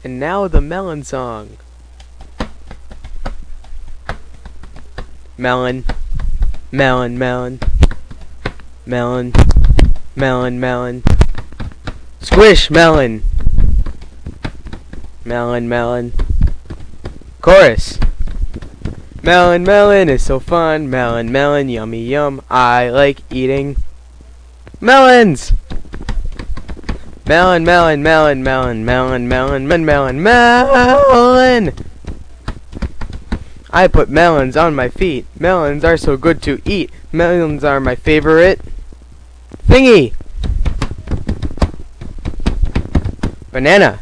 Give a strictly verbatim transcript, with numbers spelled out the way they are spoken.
And now the melon song. Melon, melon, melon, melon, melon, melon. Squish, melon. Melon, melon. Chorus. Melon, melon is so fun. Melon, melon, yummy, yum. I like eating melons. Melon, melon, melon, melon, melon, melon, melon, melon, melon. I put melons on my feet. Melons are so good to eat. Melons are my favorite thingy. Banana.